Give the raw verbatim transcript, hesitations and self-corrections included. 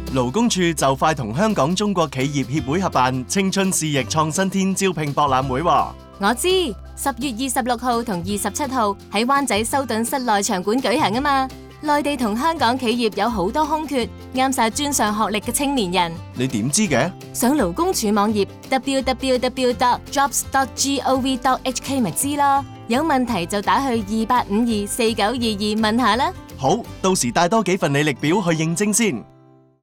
勞工處就快同香港中國企業協會合辦青春事業創新天招聘博覽會喎。 我知，十月二十六號同二十七號喺灣仔修頓室內場館舉行啊嘛。內地同香港企業有好多空缺，啱晒專上學歷嘅青年人。 你點知嘅？ 上勞工處網頁 double-u double-u double-u dot jobs dot gov dot h k 咪知咯。有問題就打去二八五二四九二二問下啦。 好，到時帶多幾份履歷表去應徵先。